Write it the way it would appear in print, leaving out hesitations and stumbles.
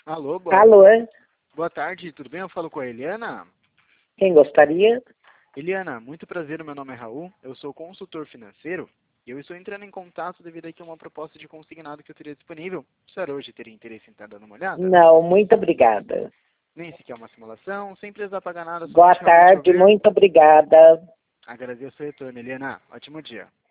Alô, Alô, boa tarde, tudo bem? Eu falo com a Eliana. quem gostaria? Eliana, muito prazer, meu nome é Raul, eu sou consultor financeiro e eu estou entrando em contato devido aqui a uma proposta de consignado que eu teria disponível. A senhora hoje teria interesse em estar dando uma olhada? Não, muito obrigada. Nem sequer uma simulação, sem precisar pagar nada, Boa somente realmente tarde, ouvir. muito obrigada. Agradeço o retorno, Eliana. Ótimo dia.